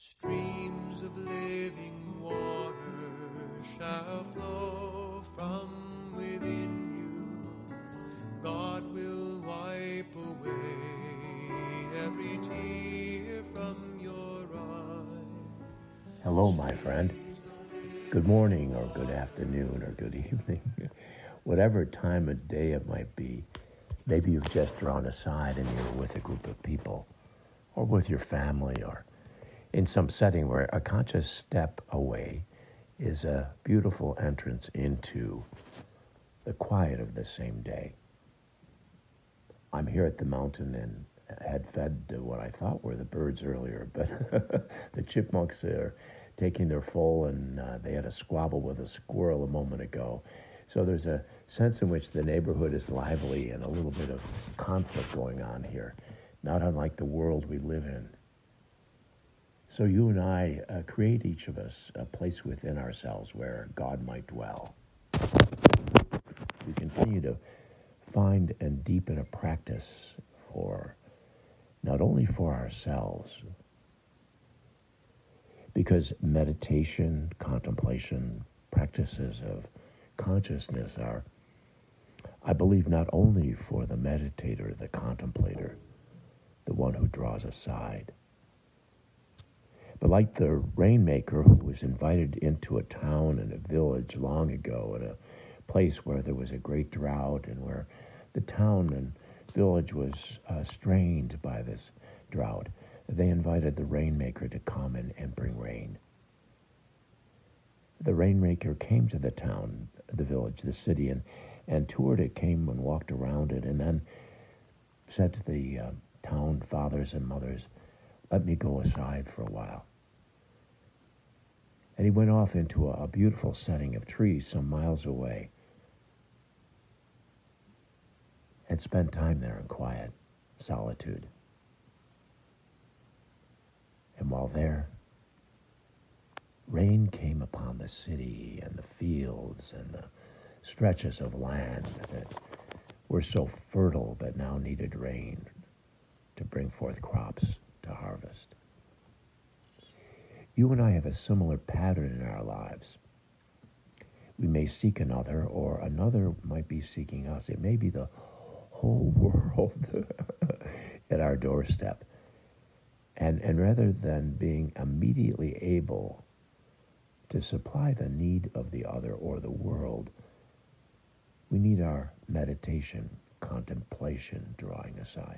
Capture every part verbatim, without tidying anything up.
Streams of living water shall flow from within you. God will wipe away every tear from your eye. Hello, my friend. Good morning or good afternoon or good evening. Whatever time of day it might be, maybe you've just drawn aside and you're with a group of people or with your family or in some setting where a conscious step away is a beautiful entrance into the quiet of the same day. I'm here at the mountain and had fed what I thought were the birds earlier, but the chipmunks are taking their full, and uh, they had a squabble with a squirrel a moment ago. So there's a sense in which the neighborhood is lively and a little bit of conflict going on here, not unlike the world we live in. So you and I uh, create, each of us, a place within ourselves where God might dwell. We continue to find and deepen a practice for, not only for ourselves, because meditation, contemplation, practices of consciousness are, I believe, not only for the meditator, the contemplator, the one who draws aside, but like the rainmaker who was invited into a town and a village long ago, at a place where there was a great drought and where the town and village was uh, strained by this drought, they invited the rainmaker to come and, and bring rain. The rainmaker came to the town, the village, the city, and, and toured it, came and walked around it, and then said to the uh, town fathers and mothers, "Let me go aside for a while." And he went off into a, a beautiful setting of trees some miles away and spent time there in quiet solitude. And while there, rain came upon the city and the fields and the stretches of land that were so fertile but now needed rain to bring forth crops to harvest. You and I have a similar pattern in our lives. We may seek another, or another might be seeking us. It may be the whole world at our doorstep. And, and rather than being immediately able to supply the need of the other or the world, we need our meditation, contemplation, drawing aside.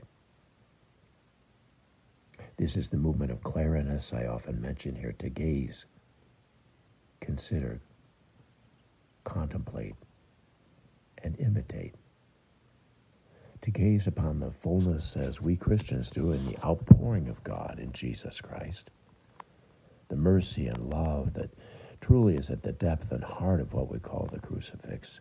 This is the movement of clariness I often mention here, to gaze, consider, contemplate, and imitate. To gaze upon the fullness, as we Christians do, in the outpouring of God in Jesus Christ, the mercy and love that truly is at the depth and heart of what we call the crucifix.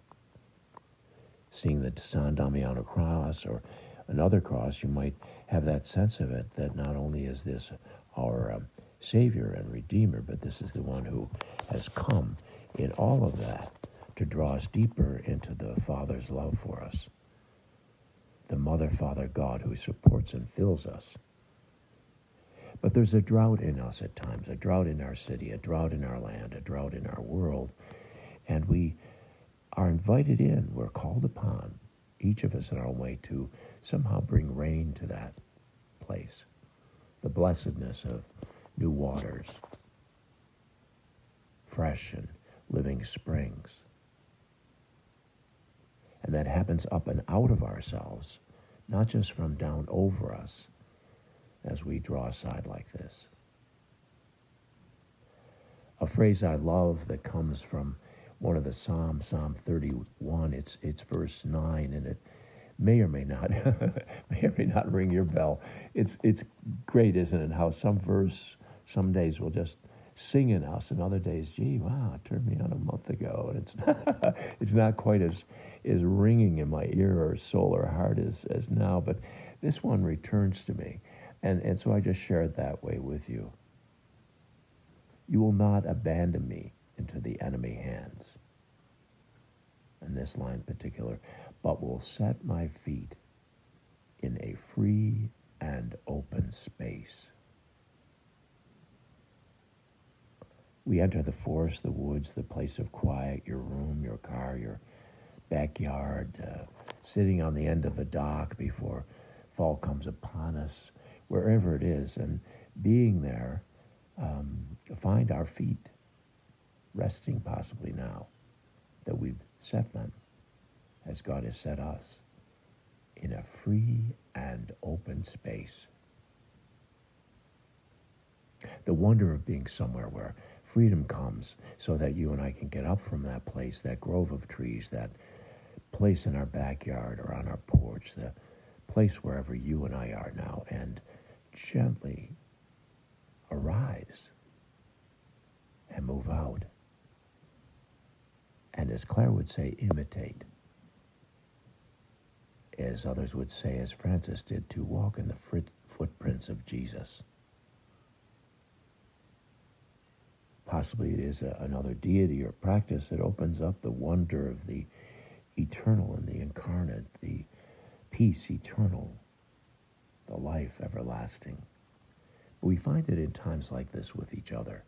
Seeing the San Damiano cross or another cross, you might have that sense of it, that not only is this our um, Savior and Redeemer, but this is the one who has come in all of that to draw us deeper into the Father's love for us. The Mother, Father, God who supports and fills us. But there's a drought in us at times, a drought in our city, a drought in our land, a drought in our world. And we are invited in, we're called upon, each of us in our own way, to somehow bring rain to that place. The blessedness of new waters, fresh and living springs. And that happens up and out of ourselves, not just from down over us as we draw aside like this. A phrase I love that comes from one of the Psalms, Psalm thirty-one, it's it's verse nine, and it may or may not, may or may not ring your bell. It's it's great, isn't it, how some verse, some days will just sing in us, and other days, gee, wow, it turned me on a month ago, and it's not, it's not quite as, as ringing in my ear or soul or heart as, as now, but this one returns to me, and, and so I just share it that way with you. You will not abandon me into the enemy hands, and this line in particular, but will set my feet in a free and open space. We enter the forest, the woods, the place of quiet, your room, your car, your backyard, uh, sitting on the end of a dock before fall comes upon us, wherever it is, and being there, um, find our feet resting possibly now that we've set them as God has set us in a free and open space. The wonder of being somewhere where freedom comes so that you and I can get up from that place, that grove of trees, that place in our backyard or on our porch, the place wherever you and I are now, and gently arise and move out. And as Claire would say, imitate. As others would say, as Francis did, to walk in the foot- footprints of Jesus. Possibly it is a, another deity or practice that opens up the wonder of the eternal and the incarnate, the peace eternal, the life everlasting. But we find it in times like this with each other.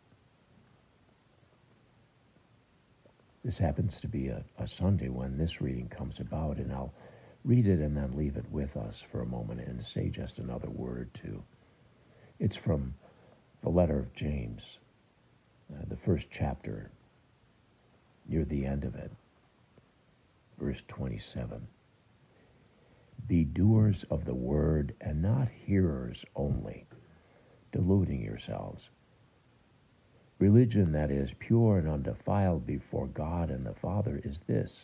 This happens to be a, a Sunday when this reading comes about, and I'll read it and then leave it with us for a moment and say just another word or two. It's from the letter of James, uh, the first chapter, near the end of it, verse twenty-seven. Be doers of the word and not hearers only, deluding yourselves. Religion that is pure and undefiled before God and the Father is this: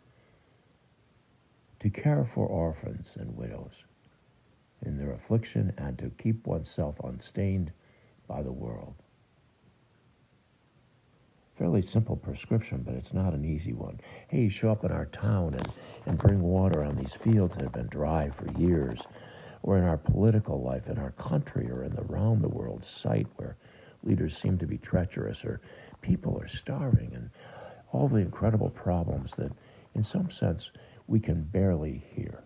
to care for orphans and widows in their affliction and to keep oneself unstained by the world. Fairly simple prescription, but it's not an easy one. Hey, show up in our town and, and bring water on these fields that have been dry for years, or in our political life, in our country, or in the round the world site where leaders seem to be treacherous, or people are starving, and all the incredible problems that, in some sense, we can barely hear.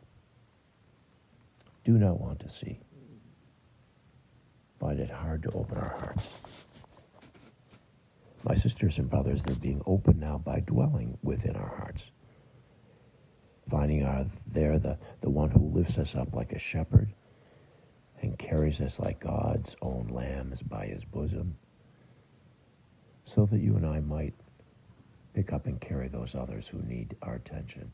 Do not want to see. Find it hard to open our hearts. My sisters and brothers, they're being opened now by dwelling within our hearts. Finding our, there the, the one who lifts us up like a shepherd and carries us like God's own lambs by his bosom, so that you and I might pick up and carry those others who need our attention.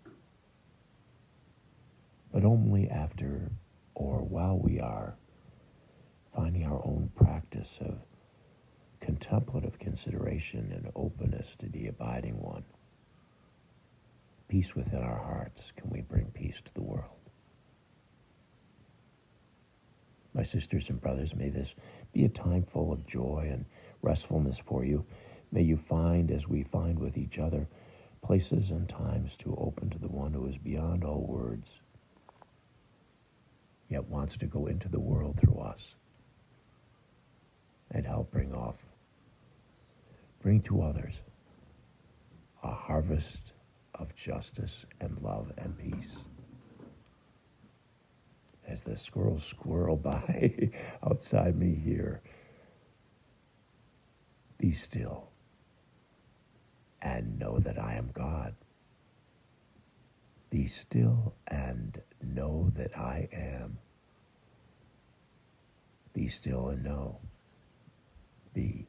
But only after or while we are finding our own practice of contemplative consideration and openness to the abiding one. Peace within our hearts, can we bring peace to the world? My sisters and brothers, may this be a time full of joy and restfulness for you. May you find, as we find with each other, places and times to open to the one who is beyond all words, yet wants to go into the world through us and help bring off, bring to others a harvest of justice and love and peace. As the squirrels squirrel by outside me here, be still and know that I am God. Be still and know that I am. Be still and know. Be.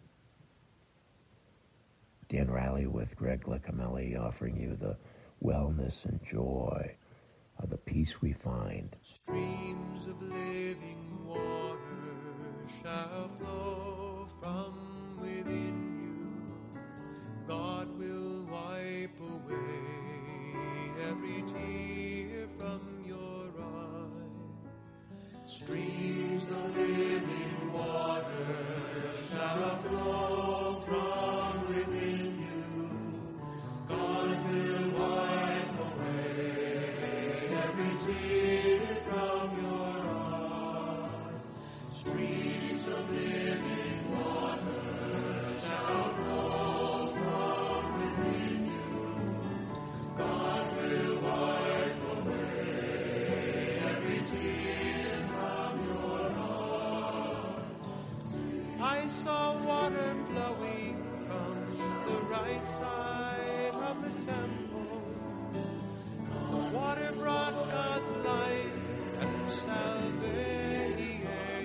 Dan Riley with Greg Liccamelli offering you the wellness and joy of the peace we find. Streams of living water shall flow from within you. God will wipe away every tear from your eye. Streams of living water shall flow from within you. God will wipe away every tear from your eye. Streams of living water shall flow from within you. God will wipe away every tear from your eye. I saw water flowing from the right side of the temple. The water brought God's life and salvation.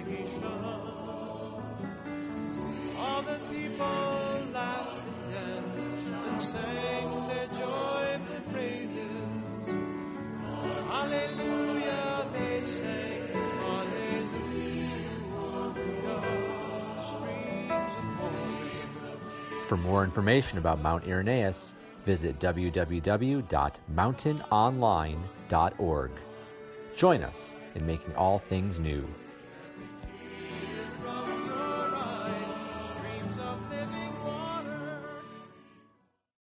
All the people laughed and danced and sang their joyful praises. Hallelujah, they sang. Hallelujah. Streams of water. For more information about Mount Irenaeus, visit w w w dot mountain online dot org. Join us in making all things new.